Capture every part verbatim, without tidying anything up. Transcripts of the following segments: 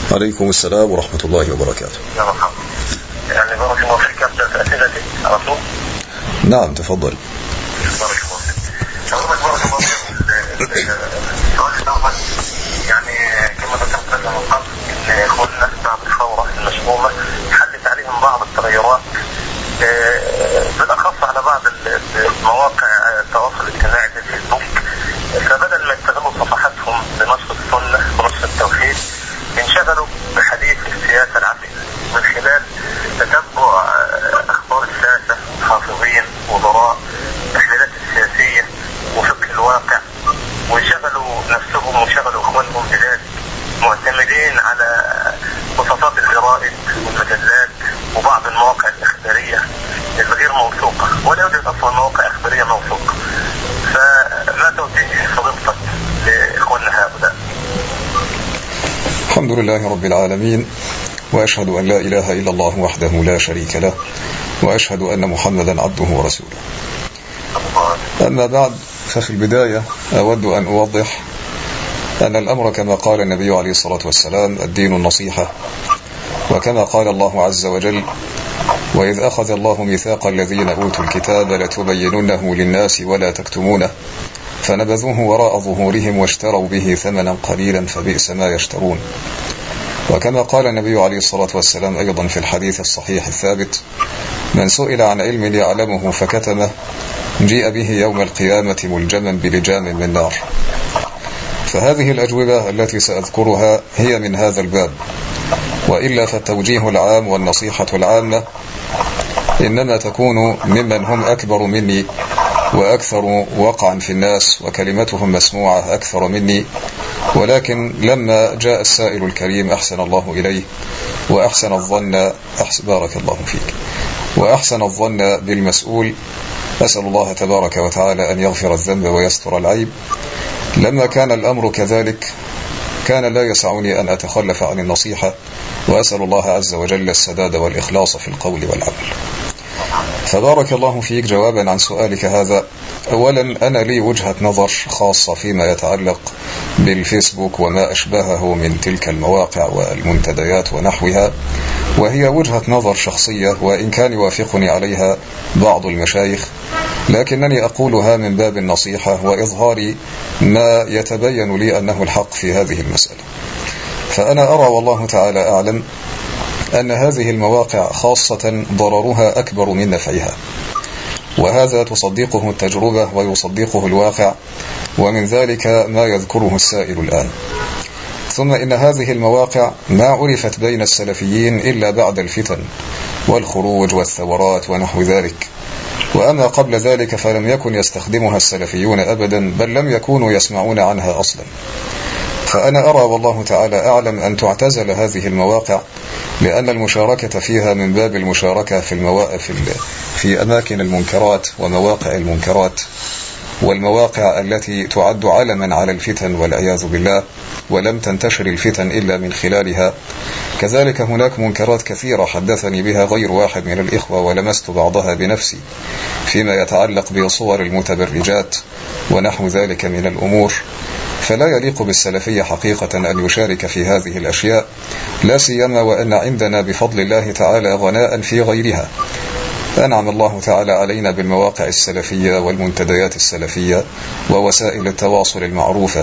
عليكم السلام ورحمة الله وبركاته. يا مرحبا. يعني بارك الله فيك، أبدأ أسئلتي على طول. نعم تفضل. بارك الله فيك. حضرتك بارك الله فيك. السؤال الأول يعني كما ذكرت لك من قبل إن إخواننا بعد الثورة المشؤومة حدث عليهم بعض التغيرات بالأخص على بعض المواقع التواصل الاجتماعي زي الفيسبوك، فبدل ما يستغلوا صفحاتهم بنشر السنة ونشر التوحيد انشغلوا بحديث السياسة العفية من خلال تتبع أخبار الساسة، حافظين، وزراء، التحليلات السياسية وفقه الواقع، وشغلوا نفسهم وشغلوا إخوانهم بذلك، معتمدين على وسطات الجرائد والمجلات وبعض المواقع الإخبارية الغير موثوقة، ولا يوجد أصلا مواقع إخبارية موثوقة. فما توجيه فضيلتك لإخواننا هؤلاء؟ الحمد لله رب العالمين، وأشهد أن لا إله إلا الله وحده لا شريك له، وأشهد أن محمدا عبده ورسوله. أما بعد، ففي البداية أود أن أوضح أن الأمر كما قال النبي عليه الصلاة والسلام: الدين النصيحة. وكما قال الله عز وجل: وإذ أخذ الله ميثاق الذين أوتوا الكتاب لتبيننه للناس ولا تكتمونه فنبذوه وراء ظهورهم واشتروا به ثمنا قليلا فبئس ما يشترون. وكما قال النبي عليه الصلاة والسلام أيضا في الحديث الصحيح الثابت: من سئل عن علم يعلمه فكتمه جيء به يوم القيامة ملجما بلجام من نار. فهذه الأجوبة التي سأذكرها هي من هذا الباب، وإلا فالتوجيه العام والنصيحة العامة إنما تكون ممن هم أكبر مني وأكثر وقعا في الناس وكلمتهم مسموعة أكثر مني. ولكن لما جاء السائل الكريم أحسن الله إليه وأحسن الظن أحسن بارك الله فيك وأحسن الظن بالمسؤول، أسأل الله تبارك وتعالى أن يغفر الذنب ويستر العيب. لما كان الأمر كذلك كان لا يسعني أن أتخلف عن النصيحة، وأسأل الله عز وجل السداد والإخلاص في القول والعمل. فبارك الله فيك، جوابا عن سؤالك هذا، أولا أنا لي وجهة نظر خاصة فيما يتعلق بالفيسبوك وما أشبهه من تلك المواقع والمنتديات ونحوها، وهي وجهة نظر شخصية، وإن كان يوافقني عليها بعض المشايخ، لكنني أقولها من باب النصيحة وإظهار ما يتبين لي أنه الحق في هذه المسألة. فأنا أرى والله تعالى أعلم أن هذه المواقع خاصة ضررها أكبر من نفعها، وهذا تصدقه التجربة ويصدقه الواقع، ومن ذلك ما يذكره السائل الآن. ثم إن هذه المواقع ما عرفت بين السلفيين إلا بعد الفتن والخروج والثورات ونحو ذلك، وأما قبل ذلك فلم يكن يستخدمها السلفيون أبدا، بل لم يكونوا يسمعون عنها أصلا. فأنا أرى والله تعالى أعلم أن تعتزل هذه المواقع، لأن المشاركة فيها من باب المشاركة في, الموا... في, ال... في أماكن المنكرات ومواقع المنكرات، والمواقع التي تعد علما على الفتن والعياذ بالله، ولم تنتشر الفتن إلا من خلالها. كذلك هناك منكرات كثيرة حدثني بها غير واحد من الإخوة ولمست بعضها بنفسي، فيما يتعلق بصور المتبرجات ونحو ذلك من الأمور. فلا يليق بالسلفية حقيقة أن يشارك في هذه الأشياء، لا سيما وأن عندنا بفضل الله تعالى غناء في غيرها. أنعم الله تعالى علينا بالمواقع السلفية والمنتديات السلفية ووسائل التواصل المعروفة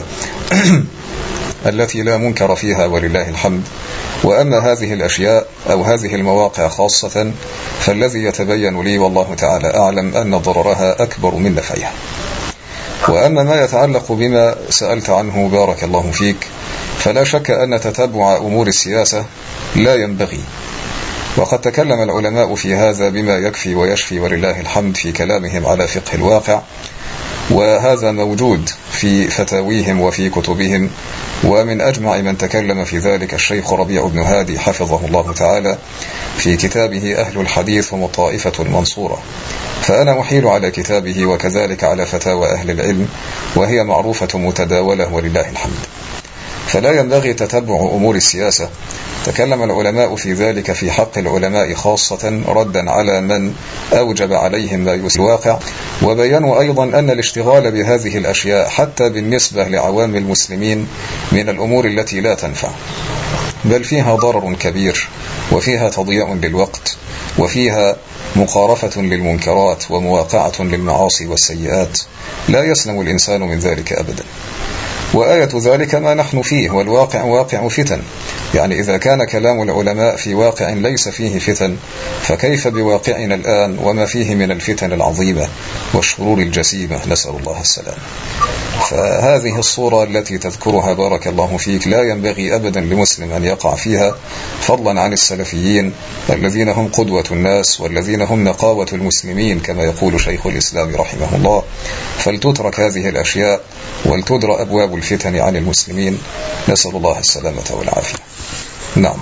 التي لا منكر فيها ولله الحمد. وأما هذه الأشياء أو هذه المواقع خاصة فالذي يتبين لي والله تعالى أعلم أن ضررها أكبر من نفعها. وأما ما يتعلق بما سألت عنه بارك الله فيك، فلا شك أن تتبع أمور السياسة لا ينبغي، وقد تكلم العلماء في هذا بما يكفي ويشفي ولله الحمد في كلامهم على فقه الواقع، وهذا موجود في فتاويهم وفي كتبهم. ومن أجمع من تكلم في ذلك الشيخ ربيع بن هادي حفظه الله تعالى في كتابه أهل الحديث هم الطائفة المنصورة، فأنا أحيل على كتابه وكذلك على فتاوى أهل العلم، وهي معروفة متداولة ولله الحمد. فلا ينبغي تتبع أمور السياسة. تكلم العلماء في ذلك في حق العلماء خاصة ردا على من أوجب عليهم ما يسيء الواقع، وبينوا أيضا أن الاشتغال بهذه الأشياء حتى بالنسبة لعوام المسلمين من الأمور التي لا تنفع. بل فيها ضرر كبير، وفيها تضييع للوقت، وفيها مقارفة للمنكرات ومواقعة للمعاصي والسيئات، لا يسلم الإنسان من ذلك أبدا. وآية ذلك ما نحن فيه، والواقع واقع فتن. يعني إذا كان كلام العلماء في واقع ليس فيه فتن، فكيف بواقعنا الآن وما فيه من الفتن العظيمة والشرور الجسيمة، نسأل الله السلام. فهذه الصورة التي تذكرها بارك الله فيك لا ينبغي أبدا لمسلم أن يقع فيها، فضلا عن السلفيين الذين هم قدوة الناس والذين هم نقاوة المسلمين كما يقول شيخ الإسلام رحمه الله. فلتترك هذه الأشياء ولتدرى أبواب الفتن عن المسلمين، نسأل الله السلامة والعافية. نعم.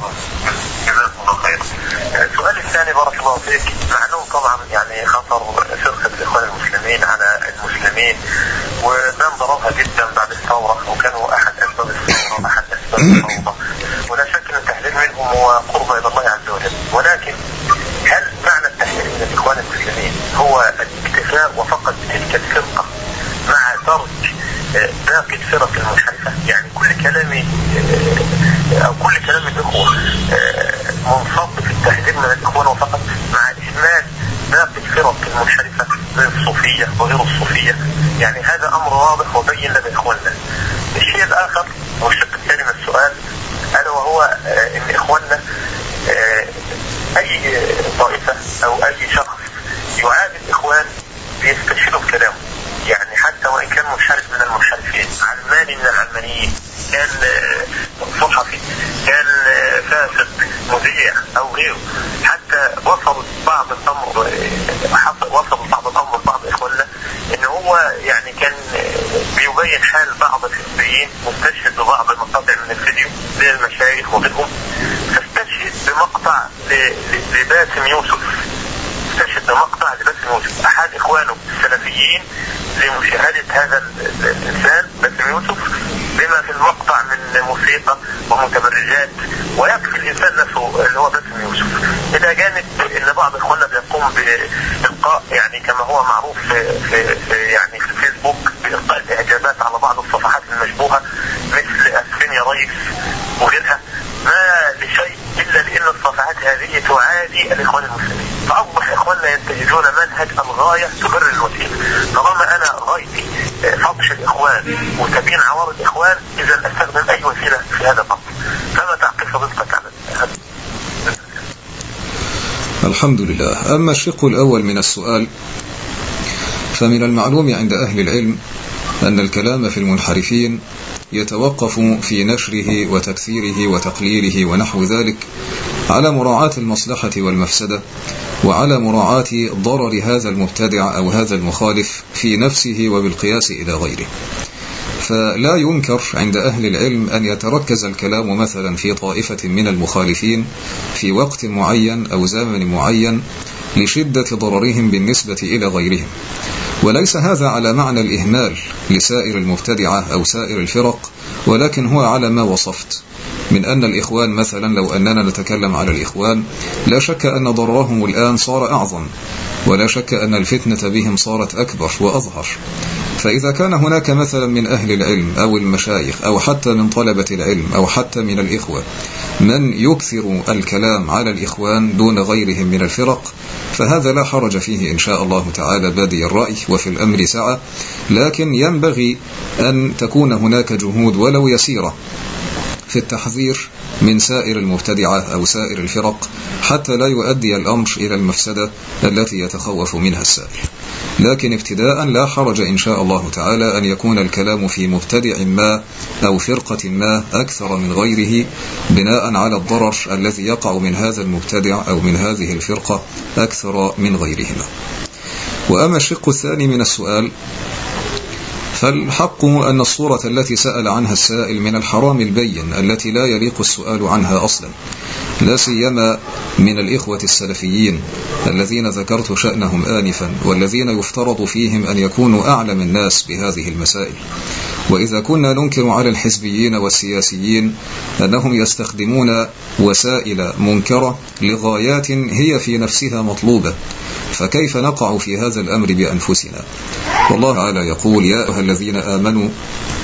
السؤال الثاني بارك الله فيك، معلوم طبعا يعني خطر فرقة الإخوان المسلمين على المسلمين، وده ضررها جدا بعد الثورة، وكانوا أحد أسباب الثورة وأحد أسباب الثورة، ولا شك أن التحذير منهم هو قرب إلى الله عز وجل. ولكن هل معنى التحذير من الإخوان المسلمين هو الاكتفاء وفقط بتلك الفرقة مع ترك باقي الفرق المنحرفة؟ يعني كل كلامي أو كل كلام الإخوة منصب في التحذير من الإخوان وفقط مع إهمال باقي الفرق المنحرفة زي الصوفية وغير الصوفية. يعني هذا أمر واضح وبين لدى إخواننا. الشيء الآخر والشق الثاني من السؤال ألا وهو إن إخواننا أي طائفة أو أي شخص يعادي الإخوان بيستشهدوا بكلامه، يعني حتى وإن كان منحرف من المنحرفين، علماني من العلمانيين، كان صحفي، كان فاسد، مذيع أو غيره، حتى وصل بعض الأمر وصل بعض الأمر بعض إخواننا إن هو يعني كان بيبين حال بعض الحزبيين، مستشهد ببعض المقاطع من الفيديو زي المشايخ وغيرهم، فاستشهد بمقطع لباسم يوسف، استشهد بمقطع لباسم يوسف أحد إخوانه السلفيين لمشاهدة هذا الإنسان باسم يوسف بما في المقطع من موسيقى ومتبرجات، ويكفي الإنسان نفسه اللي هو باسم يوسف. إذا جانب إن بعض إخواننا بيقوم بإلقاء يعني كما هو معروف في, في, في يعني في الفيسبوك بإلقاء الإعجابات على بعض الصفحات المشبوهة مثل أسفين يا ريس وغيرها، ما لشيء إلا لأن الصفحات هذه تعادي الإخوان المسلمين، فأصبح إخواننا يتجهون منهج الغاية تبرر الوسيلة. طالما أنا غايتي فضش الإخوان وتبيين عوار الإخوان، إذا أستخدم أي وسيلة في هذا الأمر. فما تعقيد فضيلتك على هذا؟ الحمد لله. أما الشق الأول من السؤال، فمن المعلوم عند أهل العلم أن الكلام في المنحرفين يتوقف في نشره وتكثيره وتقليله ونحو ذلك على مراعاة المصلحة والمفسدة، وعلى مراعاة ضرر هذا المبتدع أو هذا المخالف في نفسه وبالقياس إلى غيره. فلا ينكر عند أهل العلم أن يتركز الكلام مثلا في طائفة من المخالفين في وقت معين أو زمن معين لشدة ضررهم بالنسبة إلى غيرهم، وليس هذا على معنى الإهمال لسائر المبتدعة أو سائر الفرق، ولكن هو على ما وصفت من أن الإخوان مثلا، لو أننا نتكلم على الإخوان، لا شك أن ضررهم الآن صار أعظم، ولا شك أن الفتنة بهم صارت أكبر وأظهر. فإذا كان هناك مثلا من أهل العلم أو المشايخ أو حتى من طلبة العلم أو حتى من الإخوة من يكثر الكلام على الإخوان دون غيرهم من الفرق، فهذا لا حرج فيه إن شاء الله تعالى بادي الرأي، وفي الأمر سعة. لكن ينبغي أن تكون هناك جهود ولو يسيرة في التحذير من سائر المبتدعة أو سائر الفرق، حتى لا يؤدي الأمر إلى المفسدة التي يتخوف منها السائل. لكن ابتداء لا حرج إن شاء الله تعالى أن يكون الكلام في مبتدع ما أو فرقة ما أكثر من غيره، بناء على الضرر الذي يقع من هذا المبتدع أو من هذه الفرقة أكثر من غيرهما. وأما الشق الثاني من السؤال، فالحق أن الصورة التي سأل عنها السائل من الحرام البين التي لا يليق السؤال عنها أصلا، لا سيما من الإخوة السلفيين الذين ذكرت شأنهم آنفا، والذين يفترض فيهم أن يكونوا أعلم الناس بهذه المسائل. وإذا كنا ننكر على الحزبيين والسياسيين أنهم يستخدمون وسائل منكرة لغايات هي في نفسها مطلوبة، فكيف نقع في هذا الأمر بأنفسنا؟ والله تعالى يقول: يا أيها الذين آمنوا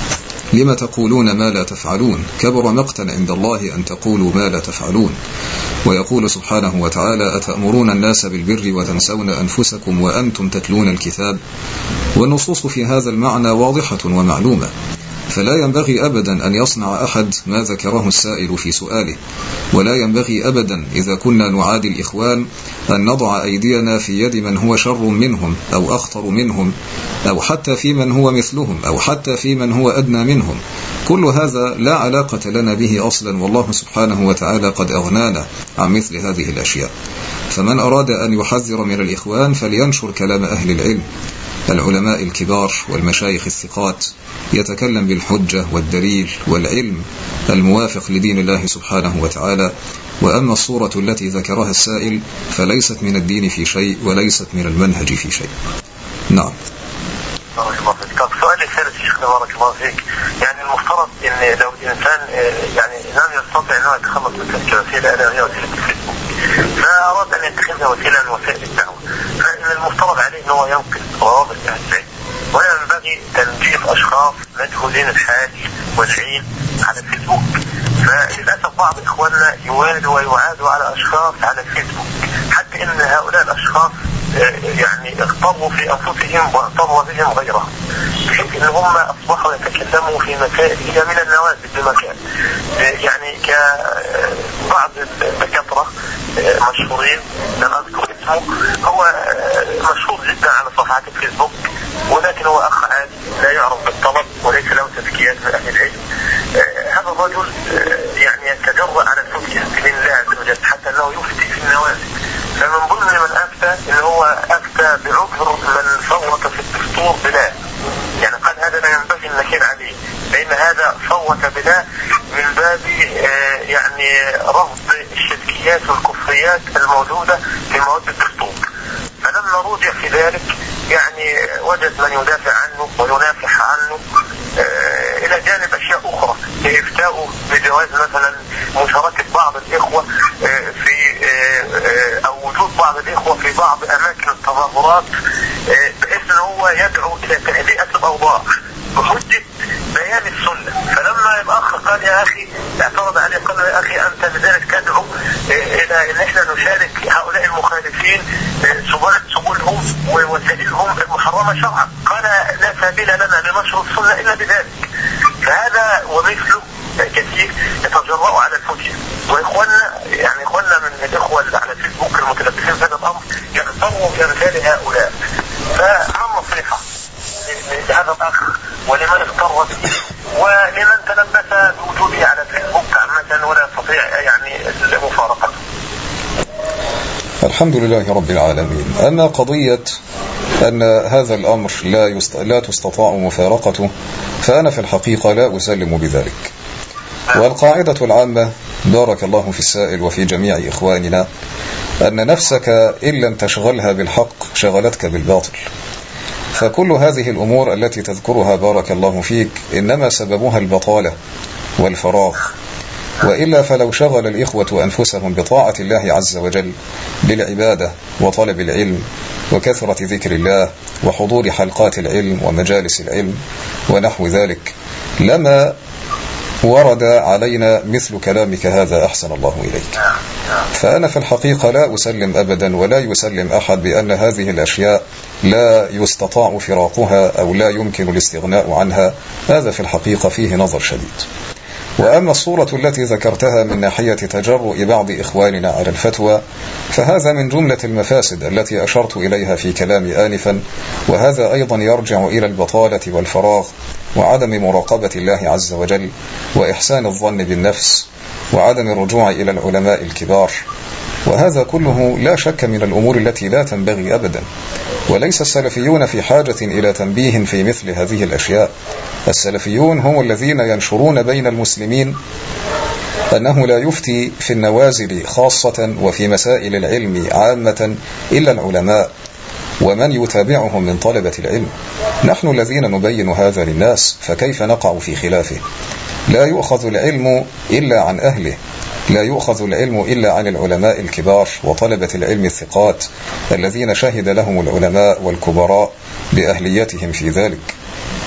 لم تقولون ما لا تفعلون كبر مقتا عند الله أن تقولوا ما لا تفعلون. ويقول سبحانه وتعالى أتأمرون الناس بالبر وتنسون أنفسكم وأنتم تتلون الكتاب. والنصوص في هذا المعنى واضحة ومعلومة، فلا ينبغي أبدا أن يصنع أحد ما ذكره السائل في سؤاله، ولا ينبغي أبدا إذا كنا نعادي الإخوان أن نضع أيدينا في يد من هو شر منهم أو أخطر منهم، أو حتى في من هو مثلهم، أو حتى في من هو أدنى منهم. كل هذا لا علاقة لنا به أصلا، والله سبحانه وتعالى قد أغنانا عن مثل هذه الأشياء. فمن أراد أن يحذر من الإخوان فلينشر كلام أهل العلم، العلماء الكبار والمشايخ الثقات، يتكلم بالحجة والدليل والعلم الموافق لدين الله سبحانه وتعالى. وأما الصورة التي ذكرها السائل فليست من الدين في شيء وليست من المنهج في شيء. نعم. بارك الله فيك. طب سؤال الثالث شيخنا بارك الله فيك، يعني المفترض ان لو الانسان يعني لم يستطيع انه يتخلص من تلك الوسيله الا وهي وسيله الفيسبوك، فاراد ان يتخذها وسيله من وسائل الدعوه، فان المفترض عليه ان هو ينقل روابط اهل العلم، ولا ينبغي تنجيب اشخاص مجهولين الحال والعين على الفيسبوك. فللاسف بعض اخواننا يوالوا ويعادوا على اشخاص على الفيسبوك، حتى ان هؤلاء الاشخاص يعني اغتروا في انفسهم واغتروا بهم غيرهم، بحيث ان هم اصبحوا يتكلموا في مسائل هي من النوازل بمكان. يعني كبعض الدكاتره مشهورين لم اذكر اسمه، هو مشهور جدا على صفحات الفيسبوك، ولكن هو اخ عادي لا يعرف بالطلب وليس له تزكيات من اهل العلم. هذا الرجل يعني يتجرأ على الفتية بدين الله عز وجل حتى انه يفتي في النوازل. فمن ضمن من افتى ان هو افتى بعذر من فوت في الدستور بلا، يعني قال هذا لا ينبغي النكير عليه، لان هذا فوت بلا من باب يعني رفض الشركيات والكفريات الموجودة في مواد الدستور. فلما رجع في ذلك يعني وجد من يدافع عنه وينافح عنه، آه الى جانب اشياء اخرى افتاؤه بجواز مثلا مشاركة بعض الاخوة آه في آه او وجود بعض الاخوة في بعض اماكن التظاهرات، آه بحيث ان هو يدعو الى تهدئة الاوضاع بحجة بيان السنة. فلما الاخ قال يا اخي اعترض عليه قال يا اخي انت لذلك تدعو الى ان احنا نشارك هؤلاء المخالفين سبلهم ووسائلهم المحرمة شرعا، قال لا سبيل لنا لنشر السنة الا بذلك. فهذا ومثله كثير يتجرأوا على الفتية، واخواننا يعني اخواننا من الاخوة على الفيسبوك المتلبسين في هذا الامر يغتروا بامثال هؤلاء. فعن نصيحة لهذا الاخ ولمن اغتر به ولمن تلبس بوجوده على الفيسبوك عامة ولا يستطيع يعني مفارقته. الحمد لله رب العالمين. أما قضية أن هذا الأمر لا, يست... لا تستطاع مفارقته فأنا في الحقيقة لا أسلم بذلك. والقاعدة العامة بارك الله في السائل وفي جميع إخواننا أن نفسك إن لم تشغلها بالحق شغلتك بالباطل. فكل هذه الأمور التي تذكرها بارك الله فيك إنما سببها البطالة والفراغ، وإلا فلو شغل الإخوة أنفسهم بطاعة الله عز وجل بالعبادة وطلب العلم وكثرة ذكر الله وحضور حلقات العلم ومجالس العلم ونحو ذلك لما ورد علينا مثل كلامك هذا أحسن الله إليك. فأنا في الحقيقة لا أسلم أبدا ولا يسلم أحد بأن هذه الأشياء لا يستطاع فراقها أو لا يمكن الاستغناء عنها. هذا في الحقيقة فيه نظر شديد. وأما الصورة التي ذكرتها من ناحية تجرؤ بعض إخواننا على الفتوى فهذا من جملة المفاسد التي أشرت إليها في كلامي آنفا، وهذا أيضا يرجع إلى البطالة والفراغ وعدم مراقبة الله عز وجل وإحسان الظن بالنفس وعدم الرجوع إلى العلماء الكبار. وهذا كله لا شك من الأمور التي لا تنبغي أبدا، وليس السلفيون في حاجة إلى تنبيه في مثل هذه الأشياء. السلفيون هم الذين ينشرون بين المسلمين أنه لا يفتي في النوازل خاصة وفي مسائل العلم عامة إلا العلماء ومن يتابعهم من طلبة العلم. نحن الذين نبين هذا للناس، فكيف نقع في خلافه؟ لا يؤخذ العلم إلا عن أهله، لا يؤخذ العلم إلا عن العلماء الكبار وطلبة العلم الثقات الذين شهد لهم العلماء والكبراء بأهليتهم في ذلك.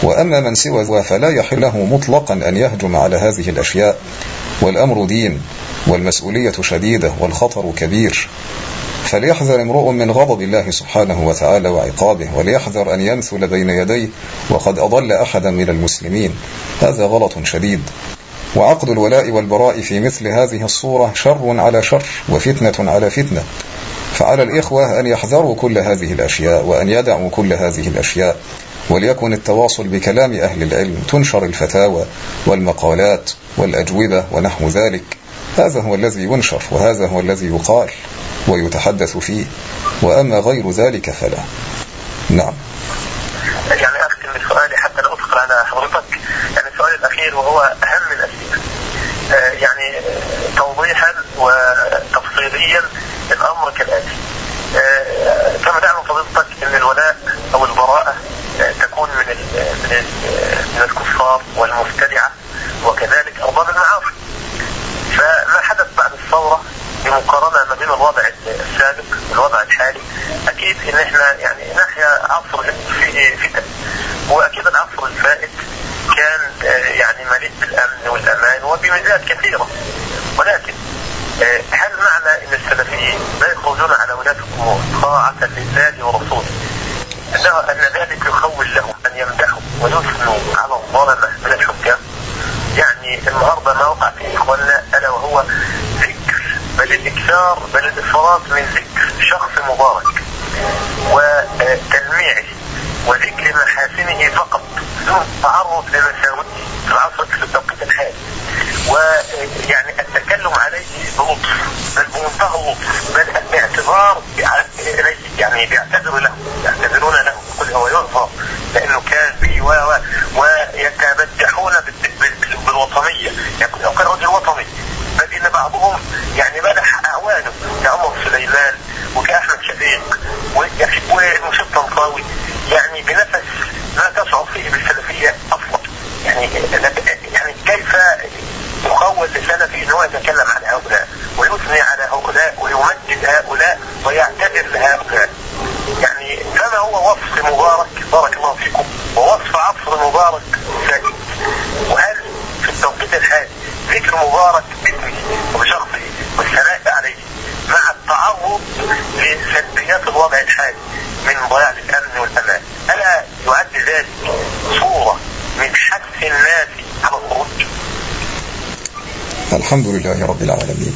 وأما من سوى فلا يحل له مطلقا أن يهجم على هذه الأشياء، والأمر دين والمسؤولية شديدة والخطر كبير، فليحذر امرؤ من غضب الله سبحانه وتعالى وعقابه، وليحذر أن يمثل بين يديه وقد أضل أحدا من المسلمين، هذا غلط شديد. وعقد الولاء والبراء في مثل هذه الصورة شر على شر وفتنة على فتنة، فعلى الإخوة أن يحذروا كل هذه الأشياء وأن يدعوا كل هذه الأشياء، وليكن التواصل بكلام أهل العلم، تنشر الفتاوى والمقالات والأجوبة ونحو ذلك، هذا هو الذي ينشر وهذا هو الذي يقال ويتحدث فيه، وأما غير ذلك فلا. نعم. يعني أختم بسؤالي حتى لا أدخل على حضرتك، يعني السؤال الأخير وهو أهم الأسئلة، آه يعني توضيحا وتفصيليا الأمر كالآتي. آه كما تعلم فضيلتك أن الولاء أو البراءة آه تكون من من من الكفار والمبتدعة وكذلك أرباب المعاصي. فما حدث بعد الثورة بمقارنة ما بين الوضع السابق والوضع الحالي، أكيد إن إحنا يعني نحيا عصر فيه فتن، وأكيد العصر الفائت كان يعني مليء بالأمن والأمان وبميزات كثيرة، ولكن هل معنى أن السلفيين لا يخرجون على ولاة الأمور طاعة لله ورسوله أن ذلك يخول لهم أن يمدحوا ويثنوا على الظلمة من الحكام؟ يعني النهاردة ما وقع في إخواننا ألا وهو ذكر بل الإكثار بل الإفراط من ذكر شخص مبارك وتلميعه وذكر محاسنه فقط دون تعرض لمساوئه في العصر في التوقيت الحالي، ويعني التكلم عليه بلطف بل بمنتهى اللطف، بل الاعتذار إليه، يعني بيعتذروا له يعتذرون له كل هو يعذر لأنه كان به ويتمدحون بالوطنية، يقول كان رجل وطني، بل إن بعضهم يعني مدح أعوانه كعمر سليمان وكأحمد شفيق ومشيط طنطاوي، يعني بنفس ما تشعر فيه بالسلفية أصلا. يعني يعني كيف يخول للسلفي أنه يتكلم عن هؤلاء ويثني على هؤلاء ويمجد هؤلاء ويعتذر لهؤلاء؟ يعني فما هو وصف مبارك بارك الله فيكم ووصف عصر مبارك سائد؟ وهل في التوقيت الحالي ذكر مبارك باسمه وبشخصه والثناء عليه مع التعرض لسلبيات الوضع الحالي من ضياع الأمن والأمان، ألا يعد ذلك صورة من حث الناس على الخروج؟ الحمد لله رب العالمين.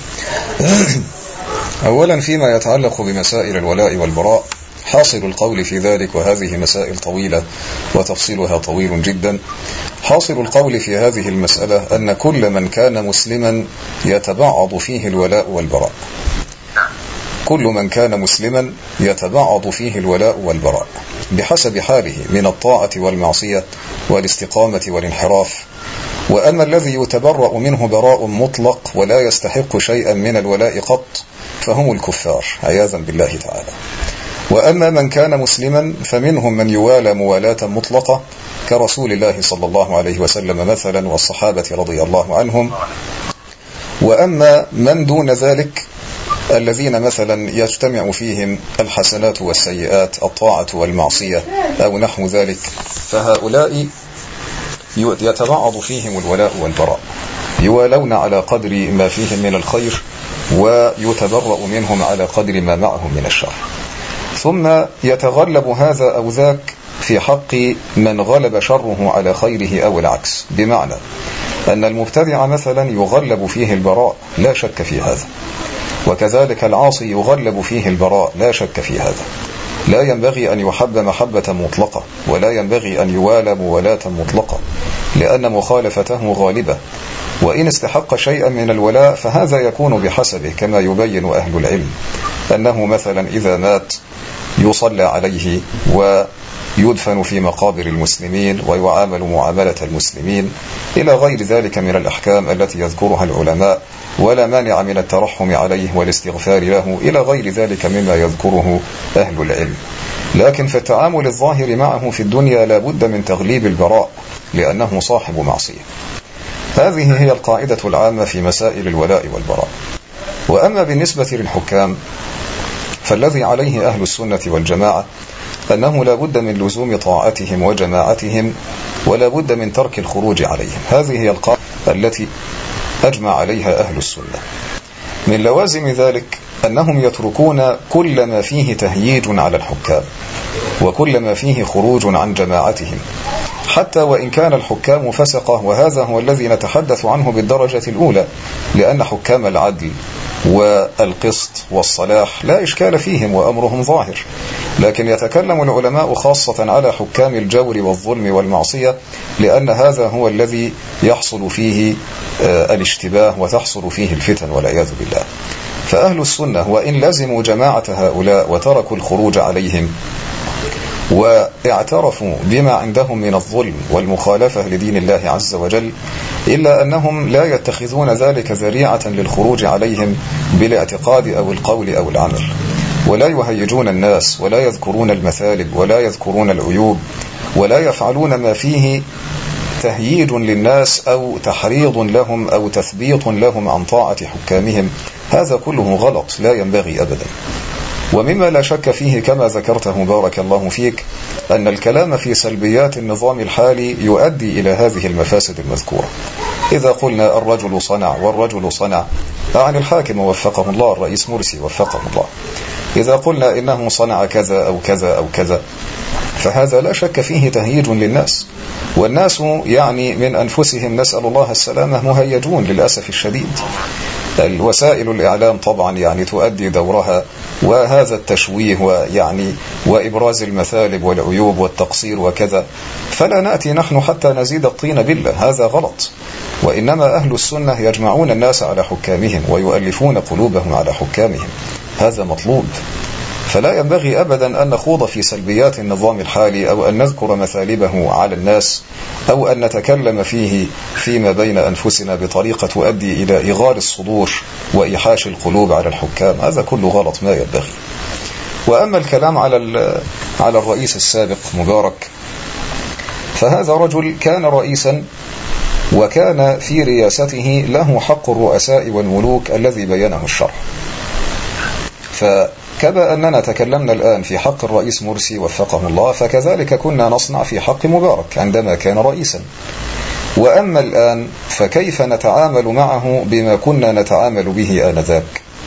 أولا فيما يتعلق بمسائل الولاء والبراء، حاصل القول في ذلك، وهذه مسائل طويلة وتفصيلها طويل جدا، حاصل القول في هذه المسألة أن كل من كان مسلما يتبعض فيه الولاء والبراء، كل من كان مسلما يتبعض فيه الولاء والبراء بحسب حاله من الطاعة والمعصية والاستقامة والانحراف. وأما الذي يتبرأ منه براء مطلق ولا يستحق شيئا من الولاء قط فهم الكفار عياذا بالله تعالى. وأما من كان مسلما فمنهم من يوالى موالاة مطلقة كرسول الله صلى الله عليه وسلم مثلا والصحابة رضي الله عنهم. وأما من دون ذلك الذين مثلا يجتمع فيهم الحسنات والسيئات الطاعة والمعصية أو نحو ذلك، فهؤلاء يتبعض فيهم الولاء والبراء، يوالون على قدر ما فيهم من الخير ويتبرأ منهم على قدر ما معهم من الشر. ثم يتغلب هذا أو ذاك في حق من غلب شره على خيره أو العكس، بمعنى أن المبتدع مثلا يغلب فيه البراء لا شك في هذا، وكذلك العاصي يغلب فيه البراء لا شك في هذا. لا ينبغي أن يحب محبة مطلقة ولا ينبغي أن يوالى موالاة مطلقة، لأن مخالفته غالبة، وإن استحق شيئا من الولاء فهذا يكون بحسبه، كما يبين أهل العلم أنه مثلا إذا مات يصلى عليه ويدفن في مقابر المسلمين ويعامل معاملة المسلمين إلى غير ذلك من الأحكام التي يذكرها العلماء، ولا مانع من الترحم عليه والاستغفار له إلى غير ذلك مما يذكره أهل العلم. لكن في التعامل الظاهر معه في الدنيا لا بد من تغليب البراء لأنه صاحب معصية. هذه هي القاعدة العامة في مسائل الولاء والبراء. وأما بالنسبة للحكام فالذي عليه أهل السنة والجماعة أنه لا بد من لزوم طاعتهم وجماعتهم ولا بد من ترك الخروج عليهم. هذه هي القاعدة التي أجمع عليها أهل السنة. من لوازم ذلك أنهم يتركون كل ما فيه تهييج على الحكام وكل ما فيه خروج عن جماعتهم، حتى وإن كان الحكام فسقة، وهذا هو الذي نتحدث عنه بالدرجة الأولى، لأن حكام العدل والقسط والصلاح لا إشكال فيهم وأمرهم ظاهر، لكن يتكلم العلماء خاصة على حكام الجور والظلم والمعصية، لأن هذا هو الذي يحصل فيه الاشتباه وتحصل فيه الفتن والعياذ بالله. فأهل السنة وإن لزموا جماعة هؤلاء وتركوا الخروج عليهم واعترفوا بما عندهم من الظلم والمخالفة لدين الله عز وجل، إلا أنهم لا يتخذون ذلك ذريعة للخروج عليهم بالاعتقاد أو القول أو العمل، ولا يهيجون الناس ولا يذكرون المثالب ولا يذكرون العيوب ولا يفعلون ما فيه تهييج للناس أو تحريض لهم أو تثبيط لهم عن طاعة حكامهم. هذا كله غلط لا ينبغي أبدا. ومما لا شك فيه كما ذكرته بارك الله فيك أن الكلام في سلبيات النظام الحالي يؤدي إلى هذه المفاسد المذكورة. إذا قلنا الرجل صنع والرجل صنع، أعني الحاكم وفقه الله، الرئيس مرسي وفقه الله، إذا قلنا إنه صنع كذا أو كذا أو كذا، فهذا لا شك فيه تهييج للناس، والناس يعني من أنفسهم نسأل الله السلامة مهيجون للأسف الشديد. الوسائل الإعلام طبعا يعني تؤدي دورها، وهذا التشويه ويعني وإبراز المثالب والعيوب والتقصير وكذا، فلا نأتي نحن حتى نزيد الطين بالله، هذا غلط. وإنما أهل السنة يجمعون الناس على حكامهم ويؤلفون قلوبهم على حكامهم، هذا مطلوب. فلا ينبغي أبدا أن نخوض في سلبيات النظام الحالي أو أن نذكر مثالبه على الناس أو أن نتكلم فيه فيما بين أنفسنا بطريقة تؤدي إلى إغار الصدور وإيحاش القلوب على الحكام، هذا كله غلط ما ينبغي. وأما الكلام على على الرئيس السابق مبارك، فهذا رجل كان رئيسا وكان في رئاسته له حق الرؤساء والملوك الذي بينه الشرع. فكما أننا تكلمنا الآن في حق الرئيس مرسي وفقه الله، فكذلك كنا نصنع في حق مبارك عندما كان رئيسا. وأما الآن فكيف نتعامل معه بما كنا نتعامل به آنذاك؟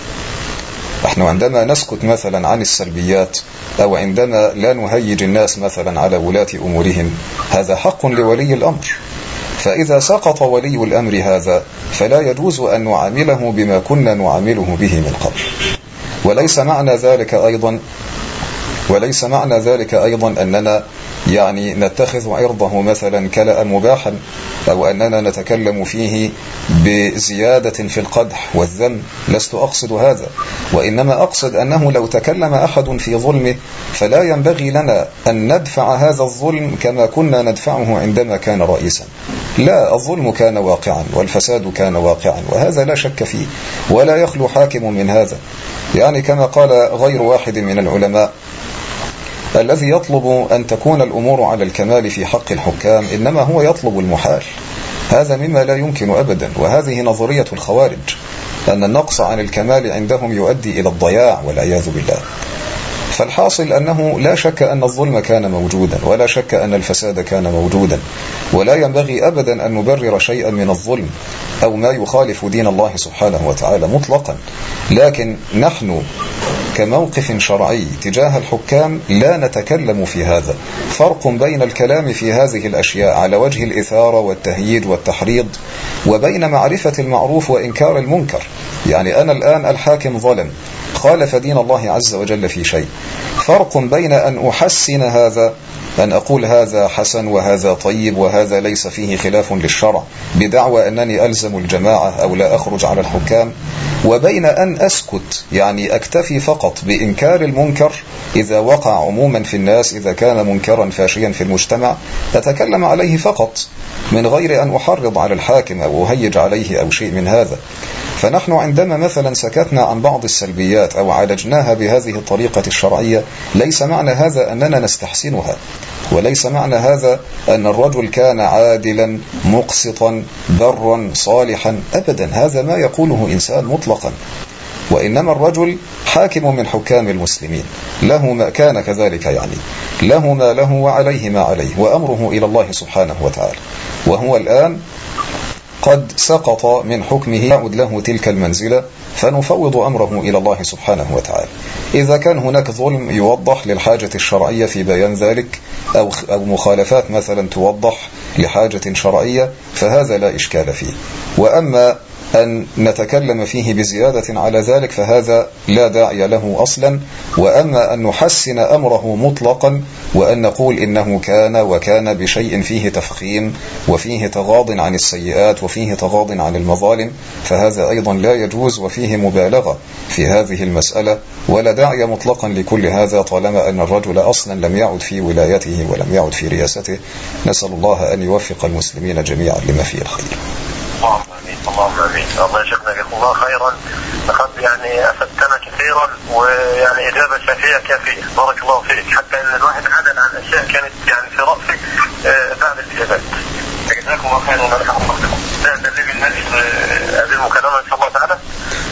نحن عندما نسكت مثلا عن السلبيات أو عندما لا نهيج الناس مثلا على ولاة أمورهم، هذا حق لولي الأمر. فإذا سقط ولي الأمر هذا فلا يجوز أن نعامله بما كنا نعامله به من قبل. وليس معنى ذلك أيضا وليس معنى ذلك أيضا أننا يعني نتخذ عرضه مثلا كلاء مباحا أو أننا نتكلم فيه بزيادة في القدح والذم، لست أقصد هذا، وإنما أقصد أنه لو تكلم أحد في ظلمه فلا ينبغي لنا أن ندفع هذا الظلم كما كنا ندفعه عندما كان رئيسا. لا، الظلم كان واقعا والفساد كان واقعا، وهذا لا شك فيه، ولا يخلو حاكم من هذا. يعني كما قال غير واحد من العلماء: الذي يطلب أن تكون الأمور على الكمال في حق الحكام إنما هو يطلب المحال. هذا مما لا يمكن أبدا، وهذه نظرية الخوارج، أن النقص عن الكمال عندهم يؤدي إلى الضياع والعياذ بالله. فالحاصل أنه لا شك أن الظلم كان موجودا، ولا شك أن الفساد كان موجودا، ولا ينبغي أبدا أن نبرر شيئا من الظلم أو ما يخالف دين الله سبحانه وتعالى مطلقا. لكن نحن كموقف شرعي تجاه الحكام لا نتكلم في هذا. فرق بين الكلام في هذه الأشياء على وجه الإثارة والتهييج والتحريض وبين معرفة المعروف وإنكار المنكر. يعني أنا الآن الحاكم ظلم، خالف دين الله عز وجل في شيء، فرق بين أن أحسن هذا، أن أقول هذا حسن وهذا طيب وهذا ليس فيه خلاف للشرع بدعوى أنني ألزم الجماعة أو لا أخرج على الحكام، وبين أن أسكت، يعني أكتفي فقط بإنكار المنكر إذا وقع عموما في الناس، إذا كان منكرا فاشيا في المجتمع أتكلم عليه فقط من غير أن أحرض على الحاكم أو أهيج عليه أو شيء من هذا. فنحن عندما مثلا سكتنا عن بعض السلبيات أو عالجناها بهذه الطريقة الشرعية ليس معنى هذا أننا نستحسنها، وليس معنى هذا أن الرجل كان عادلا مقسطا برا صالحا، أبدا، هذا ما يقوله إنسان مطلقا. وإنما الرجل حاكم من حكام المسلمين، له ما كان كذلك، يعني له ما له وعليه ما عليه، وأمره إلى الله سبحانه وتعالى. وهو الآن قد سقط من حكمه، يعود له تلك المنزلة، فنفوض أمره إلى الله سبحانه وتعالى. إذا كان هناك ظلم يوضح للحاجة الشرعية في بيان ذلك، أو أو مخالفات مثلا توضح لحاجة شرعية، فهذا لا إشكال فيه. وأما أن نتكلم فيه بزيادة على ذلك فهذا لا داعي له أصلا. وأما أن نحسن أمره مطلقا وأن نقول إنه كان وكان بشيء فيه تفخيم وفيه تغاض عن السيئات وفيه تغاض عن المظالم، فهذا أيضا لا يجوز، وفيه مبالغة في هذه المسألة، ولا داعي مطلقا لكل هذا طالما أن الرجل أصلا لم يعد في ولايته ولم يعد في رياسته. نسأل الله أن يوفق المسلمين جميعا لما فيه الخير. اللهم امين، اللهم امين. الله يجزاك الله خيرا، لقد يعني افدتنا كثيرا، ويعني اجابه شافيه كافيه، بارك الله فيك، حتى ان الواحد عدل عن اشياء كانت يعني في راسي بعد الاجابات. جزاكم الله خيرا ونفع الله بكم. ده دليل الناس هذه المكالمه ان شاء الله تعالى.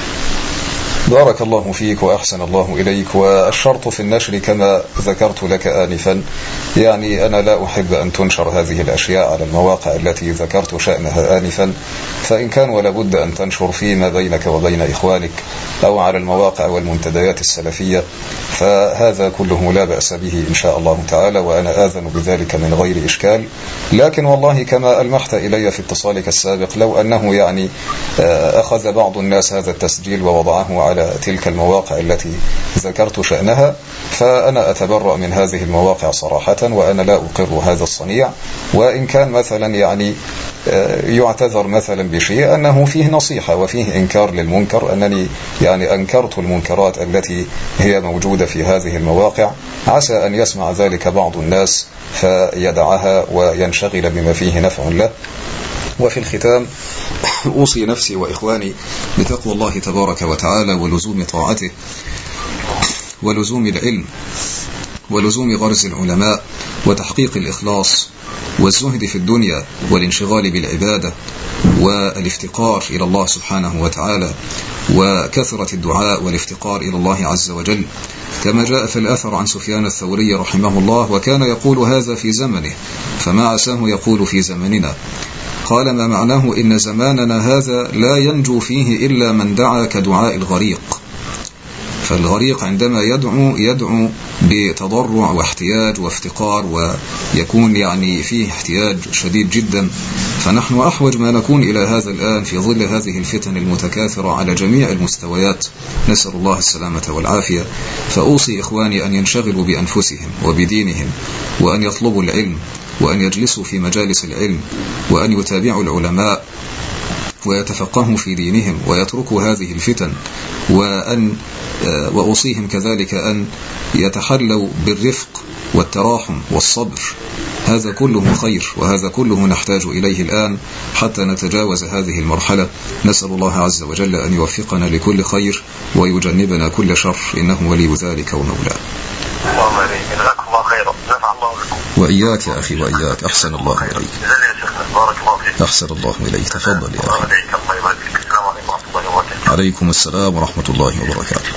بارك الله فيك وأحسن الله إليك. والشرط في النشر كما ذكرت لك آنفا، يعني أنا لا أحب أن تنشر هذه الأشياء على المواقع التي ذكرت شأنها آنفا، فإن كان ولا بد أن تنشر فيما بينك وبين إخوانك أو على المواقع والمنتديات السلفية، فهذا كله لا بأس به إن شاء الله تعالى، وأنا آذن بذلك من غير إشكال. لكن والله كما ألمحت إلي في اتصالك السابق، لو أنه يعني أخذ بعض الناس هذا التسجيل ووضعه على تلك المواقع التي ذكرت شأنها، فأنا أتبرأ من هذه المواقع صراحة، وأنا لا أقر هذا الصنيع. وإن كان مثلا يعني يعتذر مثلا بشيء أنه فيه نصيحة وفيه إنكار للمنكر، أنني يعني أنكرت المنكرات التي هي موجودة في هذه المواقع، عسى أن يسمع ذلك بعض الناس فيدعها وينشغل بما فيه نفع له. وفي الختام أوصي نفسي وإخواني بتقوى الله تبارك وتعالى ولزوم طاعته ولزوم العلم ولزوم غرز العلماء وتحقيق الإخلاص والزهد في الدنيا والانشغال بالعبادة والافتقار إلى الله سبحانه وتعالى وكثرة الدعاء والافتقار إلى الله عز وجل، كما جاء في الأثر عن سفيان الثوري رحمه الله، وكان يقول هذا في زمنه فما عساه يقول في زمننا. قال: ما معناه إن زماننا هذا لا ينجو فيه إلا من دعا كدعاء الغريق. فالغريق عندما يدعو يدعو بتضرع واحتياج وافتقار، ويكون يعني فيه احتياج شديد جدا. فنحن أحوج ما نكون إلى هذا الآن في ظل هذه الفتن المتكاثرة على جميع المستويات، نسأل الله السلامة والعافية. فأوصي إخواني أن ينشغلوا بأنفسهم وبدينهم، وأن يطلبوا العلم، وأن يجلسوا في مجالس العلم، وأن يتابعوا العلماء ويتفقهوا في دينهم ويتركوا هذه الفتن، وأن وأوصيهم كذلك أن يتحلوا بالرفق والتراحم والصبر. هذا كله خير، وهذا كله نحتاج إليه الآن حتى نتجاوز هذه المرحلة. نسأل الله عز وجل أن يوفقنا لكل خير ويجنبنا كل شر، إنه ولي ذلك ومولاه. اللهم آمين. جزاكم الله خيرا، نفع الله بكم. وإياك يا أخي، وإياك. أحسن الله إليك. بارك الله فيك. أحسن الله إليك. تفضل يا أخي. الله يبارك فيك. السلام عليكم ورحمة الله وبركاته. عليكم السلام ورحمة الله وبركاته.